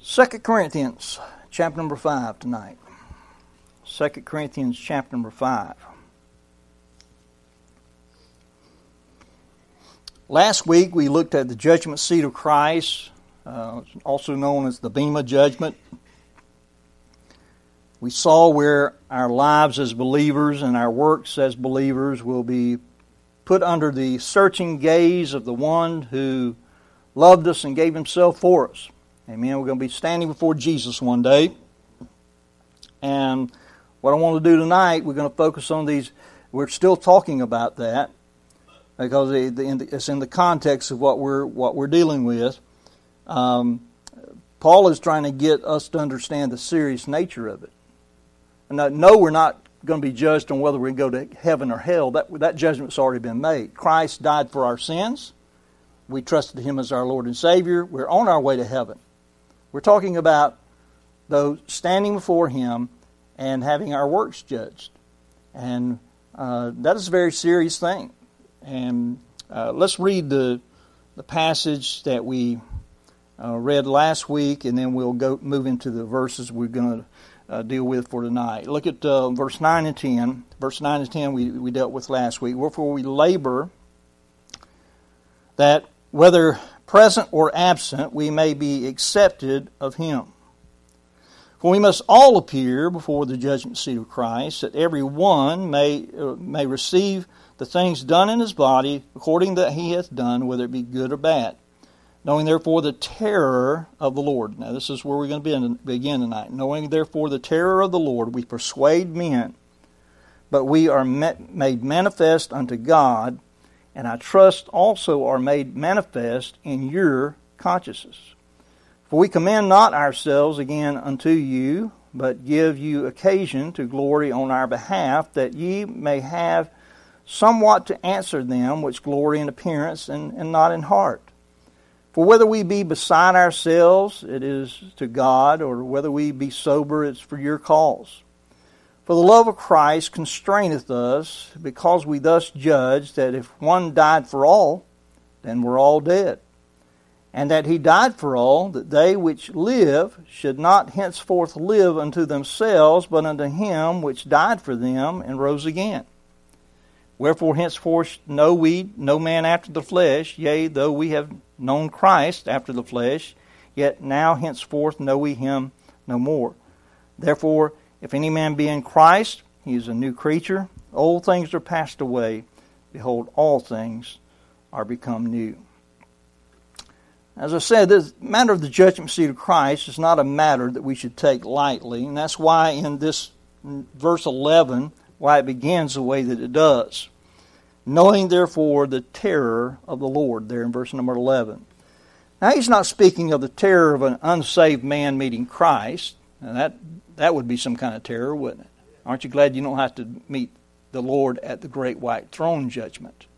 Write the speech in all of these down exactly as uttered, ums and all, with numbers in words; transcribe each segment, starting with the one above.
Second Corinthians chapter number five tonight. Second Corinthians chapter number five. Last week we looked at the judgment seat of Christ, uh, also known as the Bema judgment. We saw where our lives as believers and our works as believers will be put under the searching gaze of the one who loved us and gave himself for us. Amen. We're going to be standing before Jesus one day. And what I want to do tonight, we're going to focus on these. We're still talking about that because it's in the context of what we're what we're dealing with. Um, Paul is trying to get us to understand the serious nature of it. And I know we're not going to be judged on whether we go to heaven or hell. That that judgment's already been made. Christ died for our sins. We trusted Him as our Lord and Savior. We're on our way to heaven. We're talking about, though, standing before Him and having our works judged. And uh, that is a very serious thing. And uh, let's read the the passage that we uh, read last week, and then we'll go move into the verses we're going to uh, deal with for tonight. Look at uh, verse nine and ten. Verse nine and ten we, we dealt with last week. Wherefore we labor that whether present or absent, we may be accepted of Him. For we must all appear before the judgment seat of Christ, that every one may uh, may receive the things done in his body according that he hath done, whether it be good or bad. Knowing therefore the terror of the Lord. Now this is where we're going to be in, begin tonight. Knowing therefore the terror of the Lord, we persuade men, but we are met, made manifest unto God, and I trust also are made manifest in your consciences. For we commend not ourselves again unto you, but give you occasion to glory on our behalf, that ye may have somewhat to answer them which glory in appearance and, and not in heart. For whether we be beside ourselves, it is to God, or whether we be sober, it's for your cause. For the love of Christ constraineth us, because we thus judge that if one died for all, then we're all dead. And that He died for all, that they which live should not henceforth live unto themselves, but unto Him which died for them and rose again. Wherefore henceforth know we no man after the flesh, yea, though we have known Christ after the flesh, yet now henceforth know we Him no more. Therefore, if any man be in Christ, he is a new creature. Old things are passed away. Behold, all things are become new. As I said, the matter of the judgment seat of Christ is not a matter that we should take lightly. And that's why in this verse eleven, why it begins the way that it does. Knowing therefore the terror of the Lord, there in verse number eleven. Now he's not speaking of the terror of an unsaved man meeting Christ. Now that That would be some kind of terror, wouldn't it? Aren't you glad you don't have to meet the Lord at the great white throne judgment?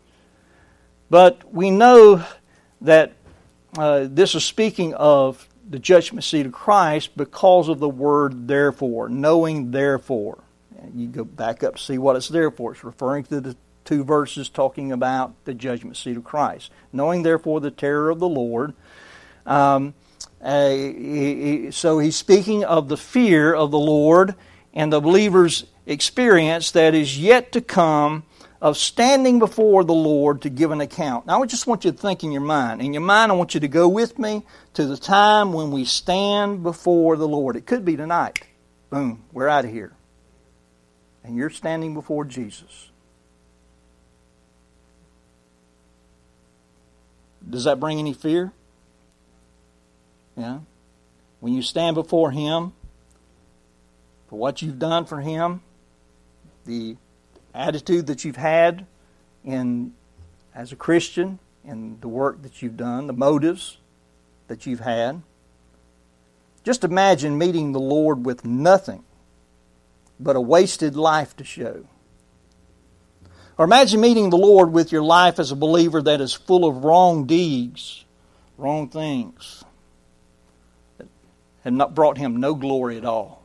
But we know that uh, this is speaking of the judgment seat of Christ because of the word therefore, knowing therefore. And you go back up to see what it's there for. It's referring to the two verses talking about the judgment seat of Christ. Knowing therefore the terror of the Lord. Um Uh, he, he, so he's speaking of the fear of the Lord and the believer's experience that is yet to come of standing before the Lord to give an account. Now I just want you to think in your mind. In your mind, I want you to go with me to the time when we stand before the Lord. It could be tonight. Boom, we're out of here. And you're standing before Jesus. Does that bring any fear? Yeah. When you stand before Him, for what you've done for Him, the attitude that you've had in as a Christian, and the work that you've done, the motives that you've had. Just imagine meeting the Lord with nothing but a wasted life to show. Or imagine meeting the Lord with your life as a believer that is full of wrong deeds, wrong things. Had not brought Him no glory at all.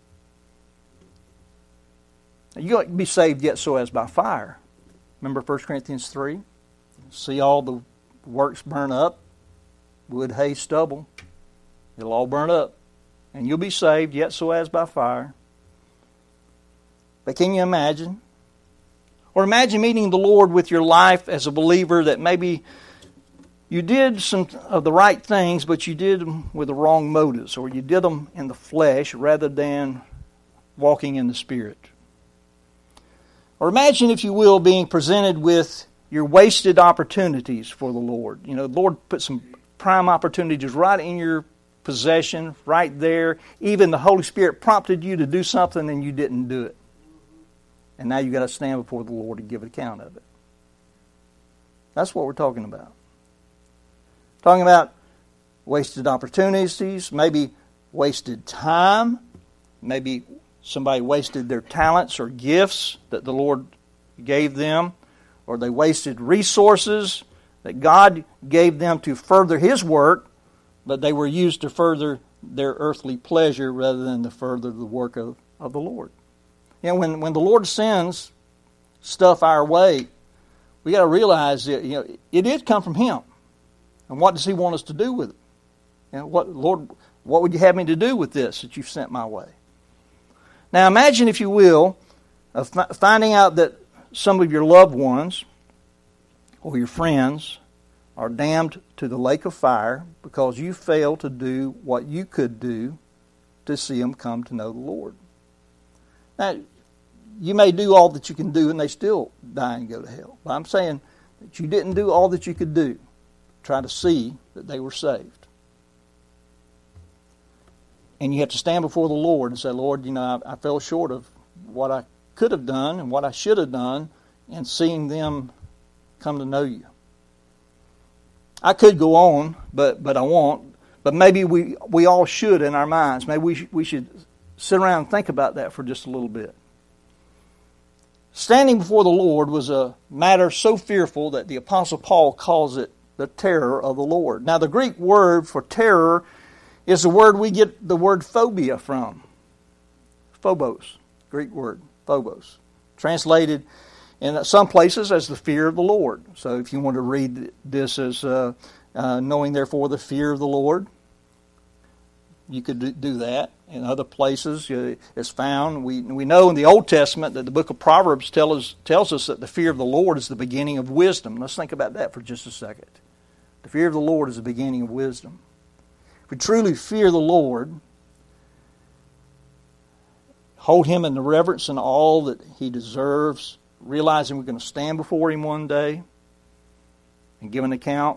You got to be saved yet so as by fire. Remember First Corinthians three? See all the works burn up, wood, hay, stubble. It'll all burn up. And you'll be saved, yet so as by fire. But can you imagine? Or imagine meeting the Lord with your life as a believer that maybe you did some of the right things, but you did them with the wrong motives, or you did them in the flesh rather than walking in the Spirit. Or imagine, if you will, being presented with your wasted opportunities for the Lord. You know, the Lord put some prime opportunities right in your possession, right there. Even the Holy Spirit prompted you to do something and you didn't do it. And now you've got to stand before the Lord and give an account of it. That's what we're talking about. Talking about wasted opportunities, maybe wasted time, maybe somebody wasted their talents or gifts that the Lord gave them, or they wasted resources that God gave them to further His work, but they were used to further their earthly pleasure rather than to further the work of, of the Lord. You know, when, when the Lord sends stuff our way, we got to realize that, you know, it did come from Him. And what does He want us to do with it? You know, what, Lord, what would you have me to do with this that you've sent my way? Now imagine, if you will, of finding out that some of your loved ones or your friends are damned to the lake of fire because you failed to do what you could do to see them come to know the Lord. Now, you may do all that you can do and they still die and go to hell. But I'm saying that you didn't do all that you could do to try to see that they were saved. And you have to stand before the Lord and say, Lord, you know, I, I fell short of what I could have done and what I should have done in seeing them come to know you. I could go on, but but I won't. But maybe we, we all should in our minds. Maybe we, sh- we should sit around and think about that for just a little bit. Standing before the Lord was a matter so fearful that the Apostle Paul calls it the terror of the Lord. Now, the Greek word for terror is the word we get the word phobia from. Phobos, Greek word, phobos. Translated in some places as the fear of the Lord. So if you want to read this as uh, uh, knowing therefore the fear of the Lord, you could do that. In other places uh, it's found. We we know in the Old Testament that the book of Proverbs tell us, tells us that the fear of the Lord is the beginning of wisdom. Let's think about that for just a second. The fear of the Lord is the beginning of wisdom. If we truly fear the Lord, hold Him in the reverence and all that He deserves, realizing we're going to stand before Him one day and give an account,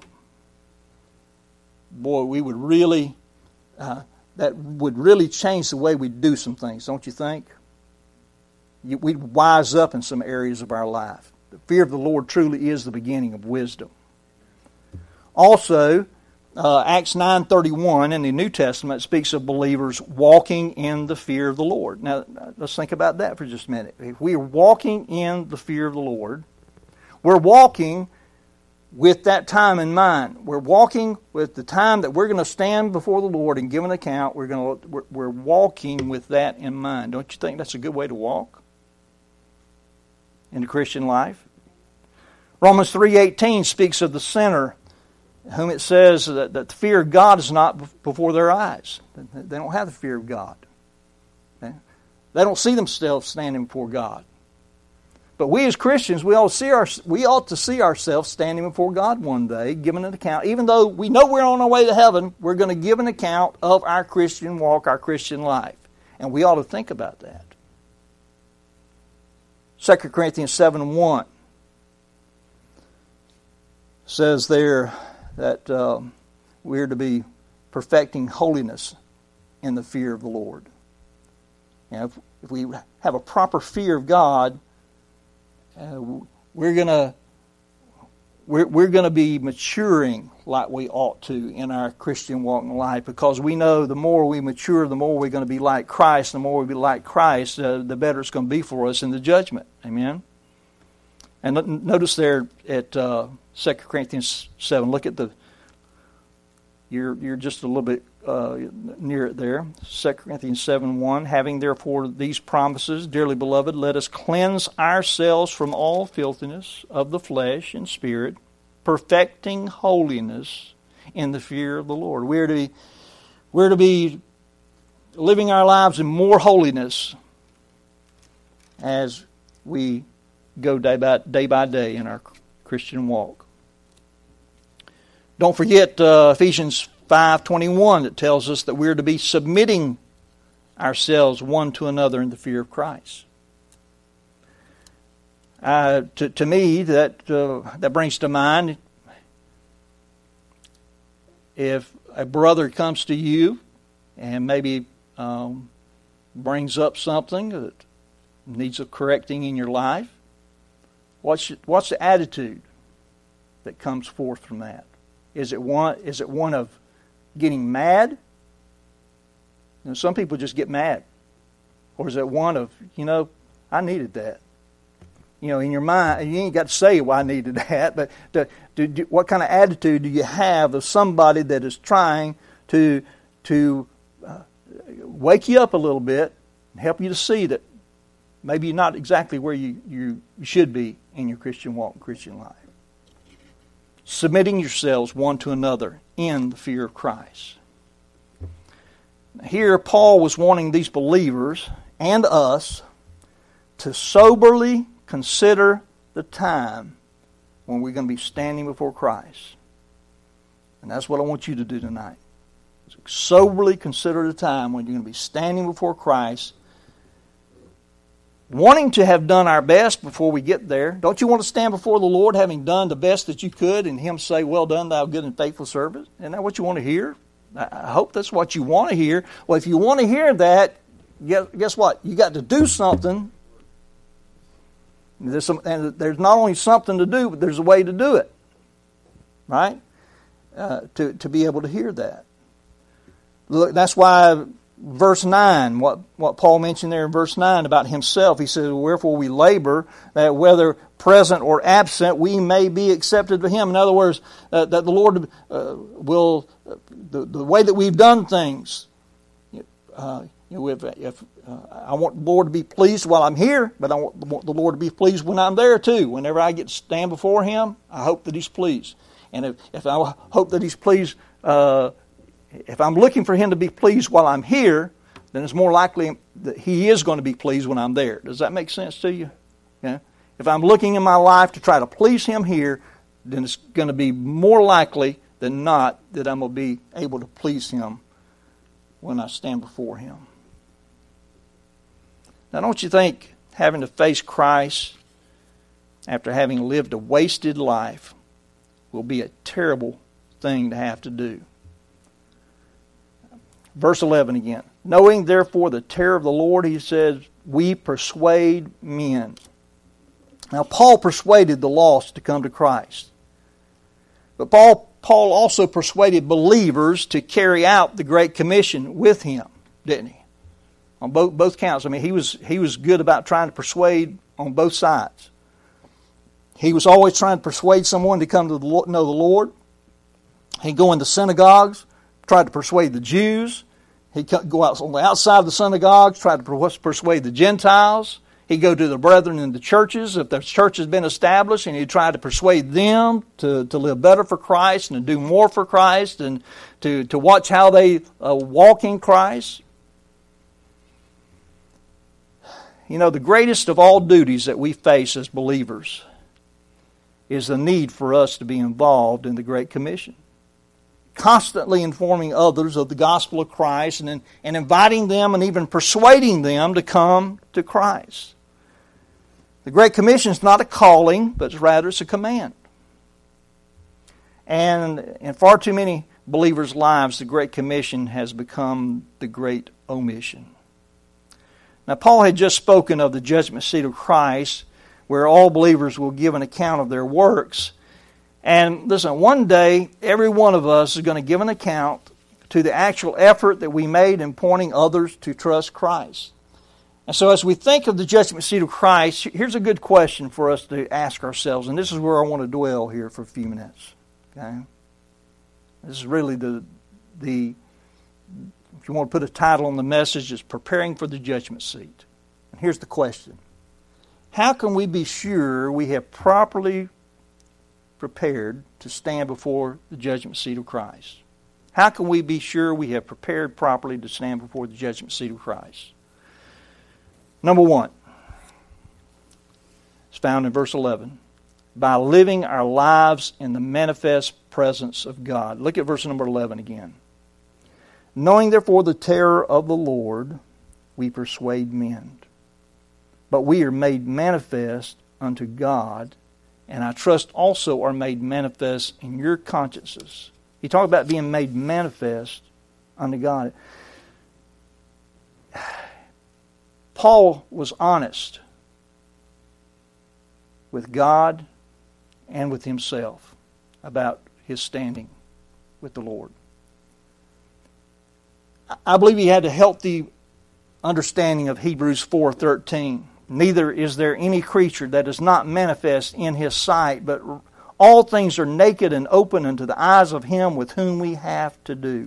boy, we would really, uh, that would really change the way we do some things, don't you think? We'd wise up in some areas of our life. The fear of the Lord truly is the beginning of wisdom. Also, uh, Acts nine thirty-one in the New Testament speaks of believers walking in the fear of the Lord. Now, let's think about that for just a minute. If we are walking in the fear of the Lord, we're walking with that time in mind. We're walking with the time that we're going to stand before the Lord and give an account. We're going to we're, we're walking with that in mind. Don't you think that's a good way to walk in the Christian life? Romans three eighteen speaks of the sinner, whom it says that, that the fear of God is not before their eyes. They don't have the fear of God. Okay? They don't see themselves standing before God. But we as Christians, we ought, to see our, we ought to see ourselves standing before God one day, giving an account. Even though we know we're on our way to heaven, we're going to give an account of our Christian walk, our Christian life. And we ought to think about that. Second Corinthians seven one says there that uh, we're to be perfecting holiness in the fear of the Lord. And if, if we have a proper fear of God, uh, we're gonna we're we're gonna be maturing like we ought to in our Christian walk in life, because we know the more we mature, the more we're going to be like Christ. The more we be like Christ, uh, the better it's going to be for us in the judgment. Amen. And notice there at uh, Second Corinthians seven, look at the, you're you're just a little bit uh, near it there. Second Corinthians seven one, having therefore these promises, dearly beloved, let us cleanse ourselves from all filthiness of the flesh and spirit, perfecting holiness in the fear of the Lord. We're to be We're to be living our lives in more holiness as we go day by day, by day in our Christian walk. Don't forget uh, Ephesians five twenty-one that tells us that we're to be submitting ourselves one to another in the fear of Christ. Uh, to, to me, that uh, that brings to mind, if a brother comes to you and maybe um, brings up something that needs a correcting in your life, what's what's the attitude that comes forth from that? Is it one is it one of getting mad? You know, some people just get mad. Or is it one of, you know, I needed that? You know, in your mind, you ain't got to say, well, I needed that, but to, to, to, what kind of attitude do you have of somebody that is trying to to uh, wake you up a little bit and help you to see that maybe you're not exactly where you, you, you should be in your Christian walk and Christian life? Submitting yourselves one to another in the fear of Christ. Here, Paul was wanting these believers and us to soberly consider the time when we're going to be standing before Christ. And that's what I want you to do tonight. Soberly consider the time when you're going to be standing before Christ, wanting to have done our best before we get there. Don't you want to stand before the Lord having done the best that you could and Him say, well done, thou good and faithful servant? Isn't that what you want to hear? I hope that's what you want to hear. Well, if you want to hear that, guess what? You got to do something. There's some, and there's not only something to do, but there's a way to do it. Right? Uh, to, to be able to hear that. Look, that's why verse nine, what, what Paul mentioned there in verse nine about himself, he says, wherefore we labor, that whether present or absent, we may be accepted to Him. In other words, uh, that the Lord uh, will, uh, the, the way that we've done things, uh, you know, if, if uh, I want the Lord to be pleased while I'm here, but I want, want the Lord to be pleased when I'm there too. Whenever I get to stand before Him, I hope that He's pleased. And if, if I hope that He's pleased, uh, if I'm looking for Him to be pleased while I'm here, then it's more likely that He is going to be pleased when I'm there. Does that make sense to you? Yeah. If I'm looking in my life to try to please Him here, then it's going to be more likely than not that I'm going to be able to please Him when I stand before Him. Now, don't you think having to face Christ after having lived a wasted life will be a terrible thing to have to do? Verse eleven again. Knowing therefore the terror of the Lord, he says, we persuade men. Now, Paul persuaded the lost to come to Christ. But Paul, Paul also persuaded believers to carry out the Great Commission with him, didn't he? On both, both counts. I mean, he was, he was good about trying to persuade on both sides. He was always trying to persuade someone to come to the, know the Lord. He'd go into synagogues, tried to persuade the Jews. He'd go out on the outside of the synagogues, try to persuade the Gentiles. He'd go to the brethren in the churches, if the church has been established, and he'd try to persuade them to, to live better for Christ and to do more for Christ and to, to watch how they uh, walk in Christ. You know, the greatest of all duties that we face as believers is the need for us to be involved in the Great Commission. Constantly informing others of the gospel of Christ and, and inviting them and even persuading them to come to Christ. The Great Commission is not a calling, but rather it's a command. And in far too many believers' lives, the Great Commission has become the Great Omission. Now, Paul had just spoken of the judgment seat of Christ, where all believers will give an account of their works. And listen, one day, every one of us is going to give an account to the actual effort that we made in pointing others to trust Christ. And so as we think of the judgment seat of Christ, here's a good question for us to ask ourselves, and this is where I want to dwell here for a few minutes. Okay? This is really the, the if you want to put a title on the message, it's Preparing for the Judgment Seat. And here's the question. How can we be sure we have properly prepared to stand before the judgment seat of Christ? How can we be sure we have prepared properly to stand before the judgment seat of Christ? Number one, it's found in verse eleven. By living our lives in the manifest presence of God. Look at verse number eleven again. Knowing therefore the terror of the Lord, we persuade men. But we are made manifest unto God, and I trust also are made manifest in your consciences. He talked about being made manifest unto God. Paul was honest with God and with himself about his standing with the Lord. I believe he had a healthy understanding of Hebrews four thirteen. Neither is there any creature that is not manifest in his sight, but all things are naked and open unto the eyes of him with whom we have to do.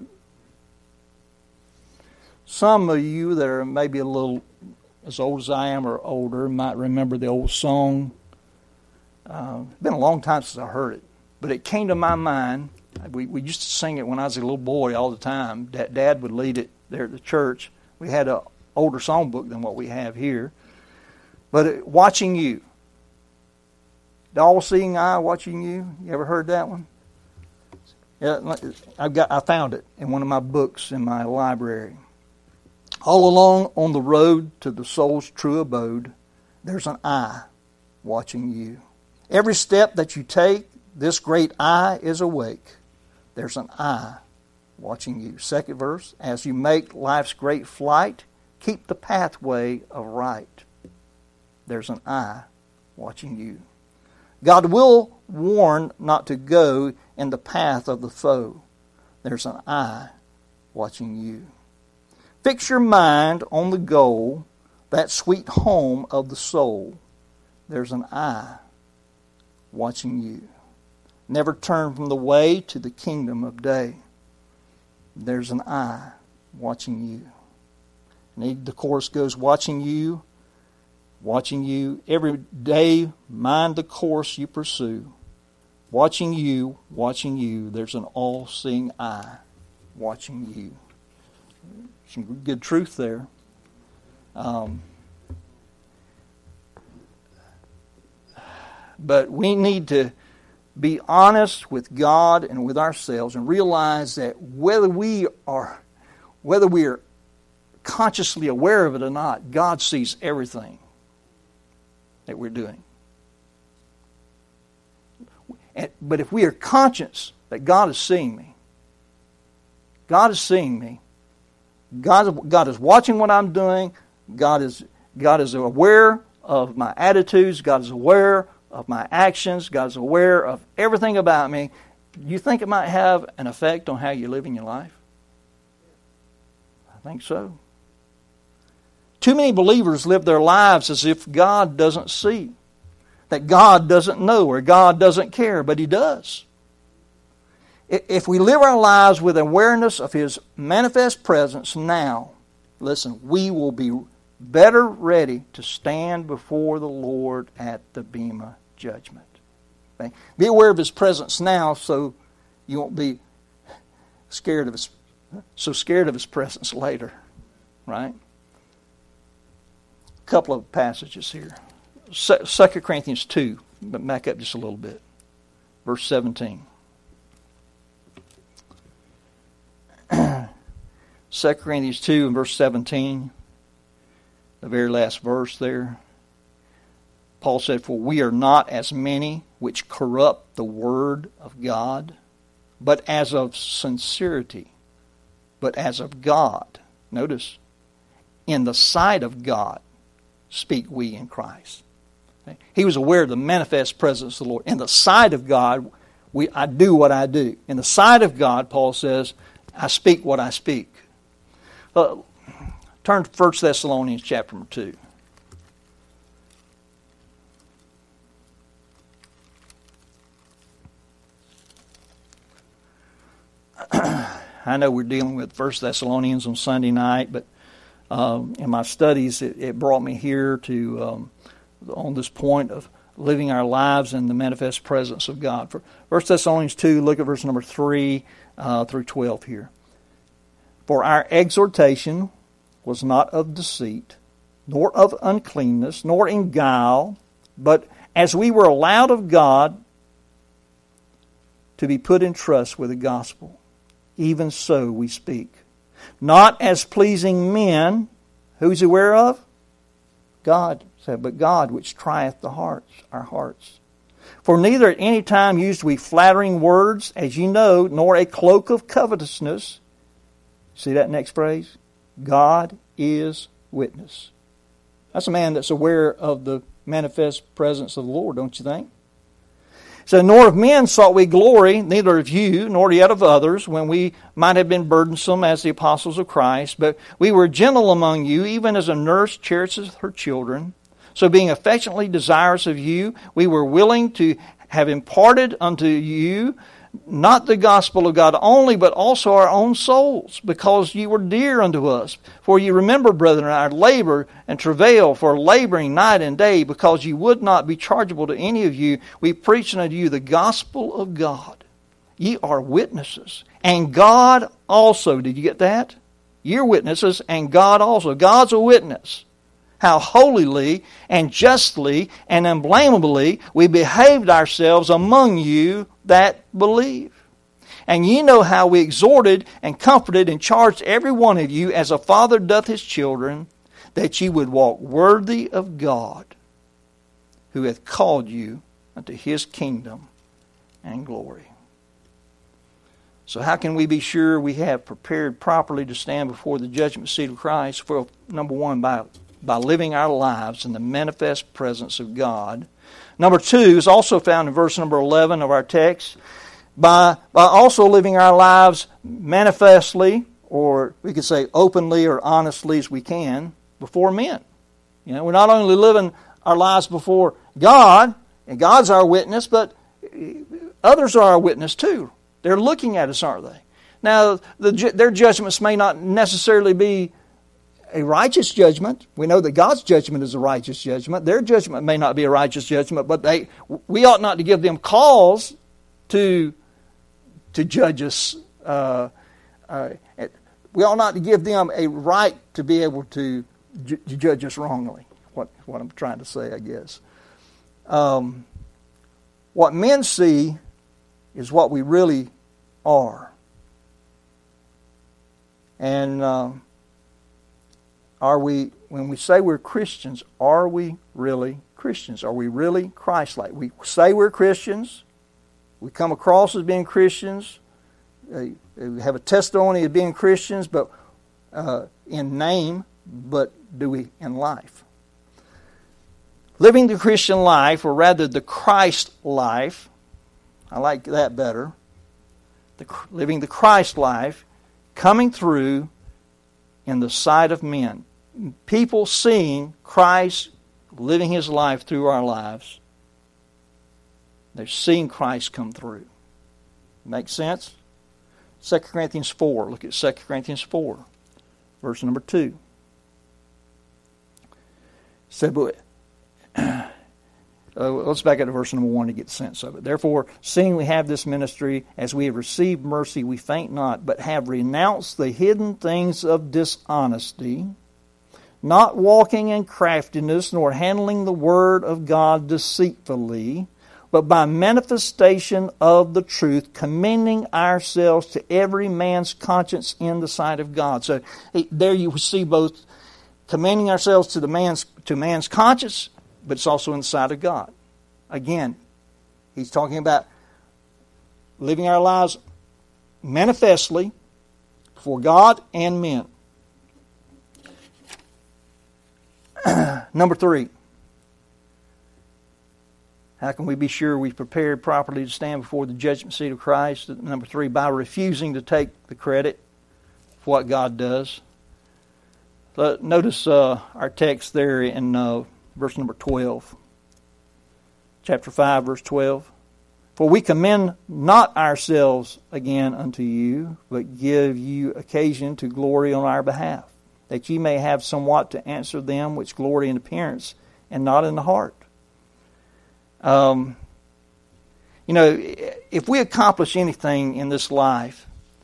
Some of you that are maybe a little as old as I am or older might remember the old song. Uh, it's been a long time since I heard it, but it came to my mind. We, we used to sing it when I was a little boy all the time. Dad, Dad would lead it there at the church. We had an older songbook than what we have here. But it, watching you. The all-seeing eye watching you. You ever heard that one? Yeah, I've got. I found it in one of my books in my library. All along on the road to the soul's true abode, there's an eye watching you. Every step that you take, this great eye is awake. There's an eye watching you. Second verse, as you make life's great flight, keep the pathway of right. There's an eye watching you. God will warn not to go in the path of the foe. There's an eye watching you. Fix your mind on the goal, that sweet home of the soul. There's an eye watching you. Never turn from the way to the kingdom of day. There's an eye watching you. And the chorus goes, watching you, watching you. Every day, mind the course you pursue. Watching you, watching you. There's an all-seeing eye watching you. Some good truth there. Um, but we need to be honest with God and with ourselves and realize that whether we are whether we are consciously aware of it or not, God sees everything that we're doing. And, but if we are conscious that God is seeing me, God is seeing me, God, God is watching what I'm doing, God is, God is aware of my attitudes, God is aware of my actions, God is aware of everything about me, do you think it might have an effect on how you're living your life? I think so. Too many believers live their lives as if God doesn't see, that God doesn't know, or God doesn't care, but He does. If we live our lives with awareness of His manifest presence now, listen, we will be better ready to stand before the Lord at the Bema judgment. Okay? Be aware of His presence now so you won't be scared of His, so scared of His presence later. Right? A couple of passages here. Second Corinthians two, but back up just a little bit. Verse seventeen. Second Corinthians two and verse seventeen, the very last verse there. Paul said, for we are not as many which corrupt the word of God, but as of sincerity, but as of God. Notice, in the sight of God speak we in Christ. Okay? He was aware of the manifest presence of the Lord. In the sight of God, we I do what I do. In the sight of God, Paul says, I speak what I speak. Uh, turn to First Thessalonians chapter number two. I know we're dealing with First Thessalonians on Sunday night, but um, in my studies, it, it brought me here to um, on this point of living our lives in the manifest presence of God. For First Thessalonians two, look at verse number three. uh, through twelve here. For our exhortation was not of deceit, nor of uncleanness, nor in guile, but as we were allowed of God to be put in trust with the gospel, even so we speak. Not as pleasing men, who's he aware of? God said, but God which trieth the hearts, our hearts. For neither at any time used we flattering words, as ye know, nor a cloak of covetousness. See that next phrase? God is witness. That's a man that's aware of the manifest presence of the Lord, don't you think? So, nor of men sought we glory, neither of you, nor yet of others, when we might have been burdensome as the apostles of Christ. But we were gentle among you, even as a nurse cherishes her children. So being affectionately desirous of you, we were willing to have imparted unto you not the gospel of God only, but also our own souls, because ye were dear unto us. For ye remember, brethren, our labor and travail for laboring night and day, because ye would not be chargeable to any of you. We preach unto you the gospel of God. Ye are witnesses. And God also, did you get that? You're witnesses, and God also. God's a witness. How holily and justly and unblameably we behaved ourselves among you that believe. And ye know how we exhorted and comforted and charged every one of you as a father doth his children, that ye would walk worthy of God, who hath called you unto his kingdom and glory. So how can we be sure we have prepared properly to stand before the judgment seat of Christ? Well, number one, by by living our lives in the manifest presence of God. Number two is also found in verse number eleven of our text. By, by also living our lives manifestly, or we could say openly or honestly as we can, before men. You know, we're not only living our lives before God, and God's our witness, but others are our witness too. They're looking at us, aren't they? Now, the, their judgments may not necessarily be a righteous judgment. We know that God's judgment is a righteous judgment. Their judgment may not be a righteous judgment, but they we ought not to give them cause to to judge us. Uh, uh, we ought not to give them a right to be able to ju- judge us wrongly. What what I'm trying to say, I guess. Um, what men see is what we really are, and. Uh, Are we, when we say we're Christians, are we really Christians? Are we really Christ-like? We say we're Christians. We come across as being Christians. Uh, we have a testimony of being Christians, but uh, in name, but do we in life? Living the Christian life, or rather the Christ life, I like that better. The, living the Christ life, coming through in the sight of men. People seeing Christ living His life through our lives. They're seeing Christ come through. Make sense? Second Corinthians four. Look at Second Corinthians four, verse number two. Said, but Uh, let's back up to verse number one to get the sense of it. Therefore, seeing we have this ministry, as we have received mercy, we faint not, but have renounced the hidden things of dishonesty, not walking in craftiness, nor handling the word of God deceitfully, but by manifestation of the truth, commending ourselves to every man's conscience in the sight of God. So there you see both commending ourselves to the man's to man's conscience, but it's also in the sight of God. Again, he's talking about living our lives manifestly before God and men. Number three. How can we be sure we've prepared properly to stand before the judgment seat of Christ? Number three, by refusing to take the credit for what God does. But notice uh, our text there in uh, verse number twelve. Chapter five, verse twelve. For we commend not ourselves again unto you, but give you occasion to glory on our behalf, that ye may have somewhat to answer them which glory in appearance, and not in the heart. Um, you know, if we accomplish anything in this life,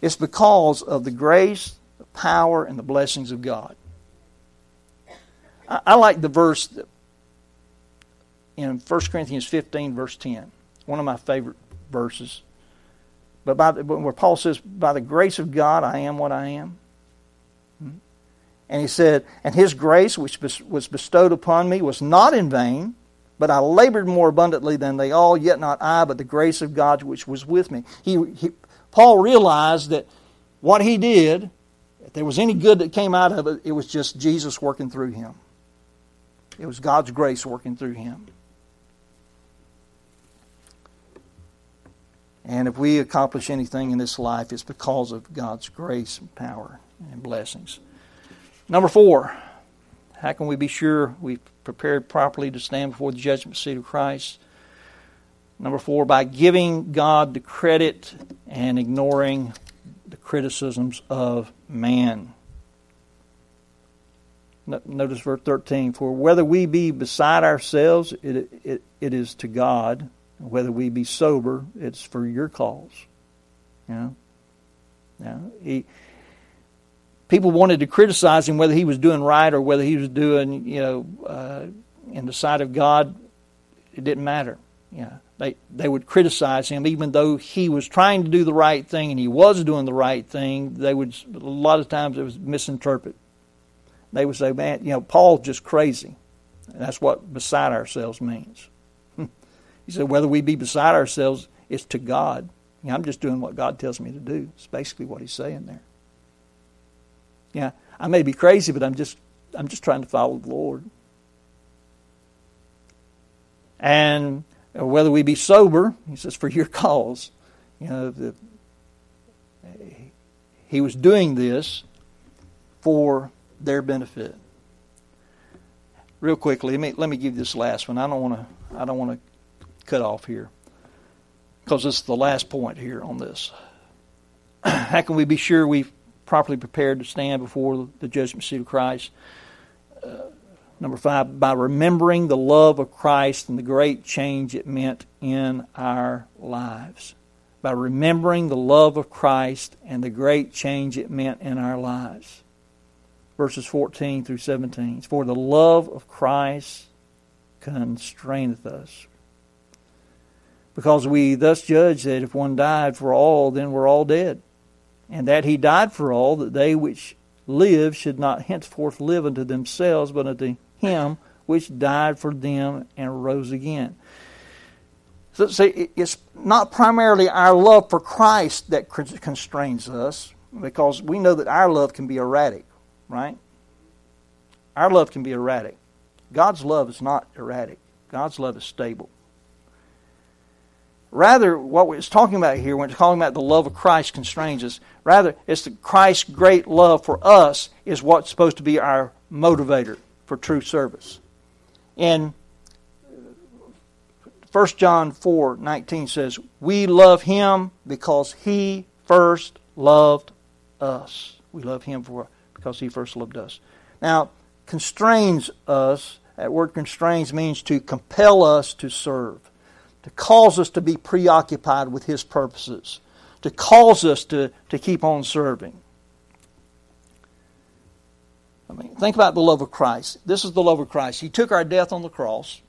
It's because of the grace, the power, and the blessings of God. I, I like the verse that in First Corinthians fifteen, verse ten. One of my favorite verses. But by the, where Paul says, by the grace of God, I am what I am. And he said, and His grace, which was bestowed upon me, was not in vain, but I labored more abundantly than they all, yet not I, but the grace of God which was with me. He, he, Paul realized that what he did, if there was any good that came out of it, it was just Jesus working through him. It was God's grace working through him. And if we accomplish anything in this life, it's because of God's grace and power and blessings. Number four, how can we be sure we've prepared properly to stand before the judgment seat of Christ? Number four, by giving God the credit and ignoring the criticisms of man. Notice verse thirteen, for whether we be beside ourselves, it, it, it is to God. Whether we be sober, it's for your cause. You know? Yeah, he, people wanted to criticize him whether he was doing right or whether he was doing, you know, uh, in the sight of God. It didn't matter. Yeah, they they would criticize him even though he was trying to do the right thing and he was doing the right thing. They would a lot of times it was misinterpreted. They would say, "Man, you know, Paul's just crazy." And that's what beside ourselves means. He said, whether we be beside ourselves, it's to God. You know, I'm just doing what God tells me to do. It's basically what he's saying there. Yeah, I may be crazy, but I'm just I'm just trying to follow the Lord. And whether we be sober, he says, for your cause. You know, the, he was doing this for their benefit. Real quickly, let me let me give you this last one. I don't want to I don't want to cut off here because this is the last point here on this. How can we be sure we've properly prepared to stand before the judgment seat of Christ? Uh, number five, by remembering the love of Christ and the great change it meant in our lives. By remembering the love of Christ and the great change it meant in our lives. Verses fourteen through seventeen. For the love of Christ constraineth us. Because we thus judge that if one died for all, then we're all dead. And that he died for all, that they which live should not henceforth live unto themselves, but unto him which died for them and rose again. So see, it's not primarily our love for Christ that constrains us, because we know that our love can be erratic, right? Our love can be erratic. God's love is not erratic. God's love is stable. Rather, what it's talking about here, when it's talking about the love of Christ constrains us, rather, it's the Christ's great love for us is what's supposed to be our motivator for true service. In First John four nineteen says, we love Him because He first loved us. We love Him for because He first loved us. Now, constrains us, that word constrains means to compel us to serve. To cause us to be preoccupied with His purposes. To cause us to, to keep on serving. I mean, think about the love of Christ. This is the love of Christ. He took our death on the cross.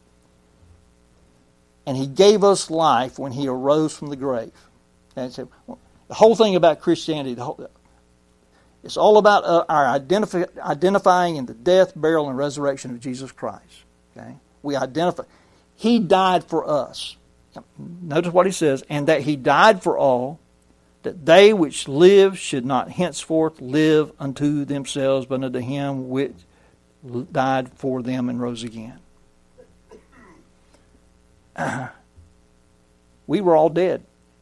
And He gave us life when He arose from the grave. And so, the whole thing about Christianity, the whole, it's all about uh, our identif- identifying in the death, burial, and resurrection of Jesus Christ. Okay, we identify. He died for us. Notice what he says, and that He died for all, that they which live should not henceforth live unto themselves, but unto Him which died for them and rose again. Uh, we were all dead.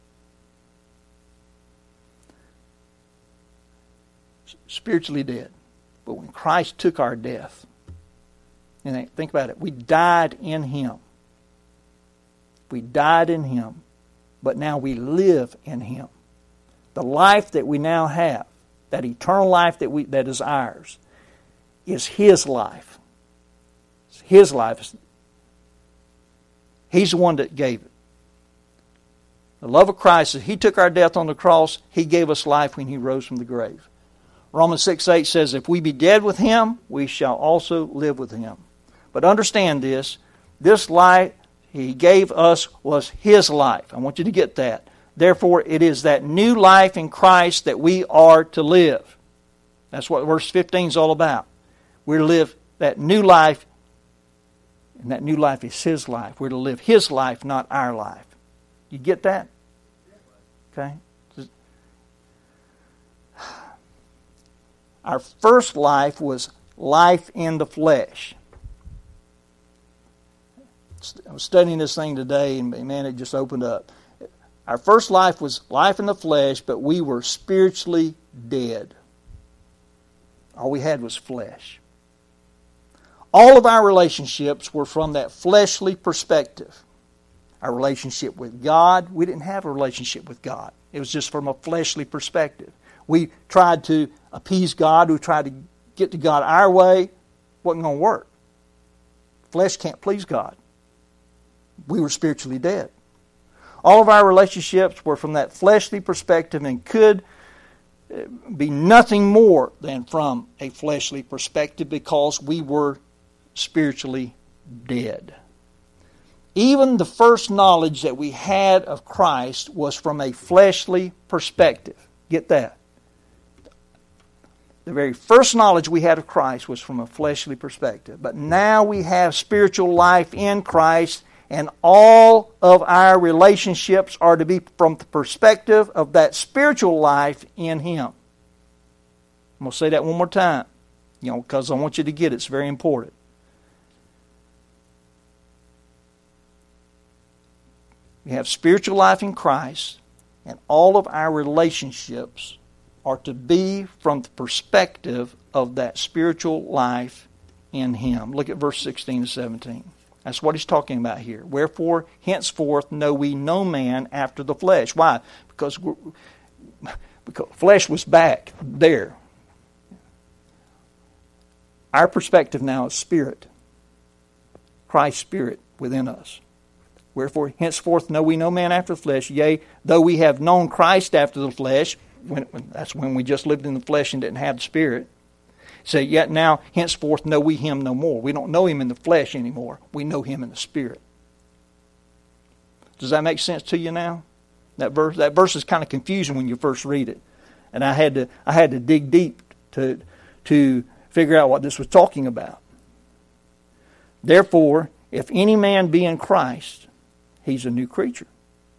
Spiritually dead. But when Christ took our death, and think about it, we died in Him. We died in Him, but now we live in Him. The life that we now have, that eternal life that we that is ours, is His life. It's His life. He's the one that gave it. The love of Christ, as He took our death on the cross, He gave us life when He rose from the grave. Romans six eight says, if we be dead with Him, we shall also live with Him. But understand this, this life He gave us was His life. I want you to get that. Therefore, it is that new life in Christ that we are to live. That's what verse fifteen is all about. We're to live that new life, and that new life is His life. We're to live His life, not our life. You get that? Okay. Our first life was life in the flesh. I was studying this thing today, and man, it just opened up. Our first life was life in the flesh, but we were spiritually dead. All we had was flesh. All of our relationships were from that fleshly perspective. Our relationship with God, we didn't have a relationship with God. It was just from a fleshly perspective. We tried to appease God. We tried to get to God our way. It wasn't going to work. Flesh can't please God. We were spiritually dead. All of our relationships were from that fleshly perspective and could be nothing more than from a fleshly perspective because we were spiritually dead. Even the first knowledge that we had of Christ was from a fleshly perspective. Get that? The very first knowledge we had of Christ was from a fleshly perspective. But now we have spiritual life in Christ, and all of our relationships are to be from the perspective of that spiritual life in Him. I'm going to say that one more time, you know, because I want you to get it. It's very important. We have spiritual life in Christ, and all of our relationships are to be from the perspective of that spiritual life in Him. Look at verse sixteen and seventeen. That's what he's talking about here. Wherefore, henceforth know we no man after the flesh. Why? Because, we're, because flesh was back there. Our perspective now is spirit. Christ's spirit within us. Wherefore, henceforth know we no man after the flesh. Yea, though we have known Christ after the flesh, when, when, that's when we just lived in the flesh and didn't have the spirit. Say, yet now, henceforth know we Him no more. We don't know Him in the flesh anymore. We know Him in the spirit. Does that make sense to you now? That verse, that verse is kind of confusing when you first read it, and I had to, I had to dig deep to, to figure out what this was talking about. Therefore, if any man be in Christ, he's a new creature.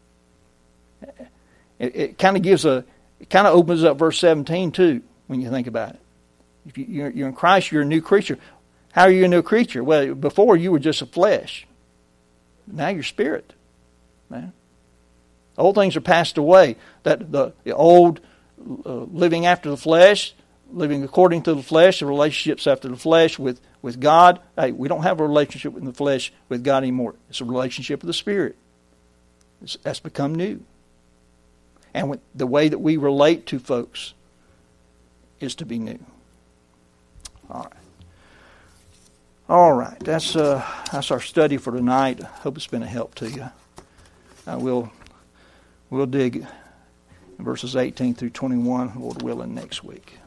It, it kind of gives a, it kind of opens up verse seventeen too when you think about it. If you're, you're in Christ, you're a new creature. How are you a new creature? Well, before you were just a flesh. Now you're spirit. Man. Old things are passed away. That the, the old uh, living after the flesh, living according to the flesh, the relationships after the flesh with, with God. Hey, we don't have a relationship in the flesh with God anymore. It's a relationship with the Spirit. It's, that's become new. And with the way that we relate to folks is to be new. All right. All right. That's uh, that's our study for tonight. I hope it's been a help to you. Uh, we'll we'll dig verses eighteen through twenty-one, Lord willing, next week.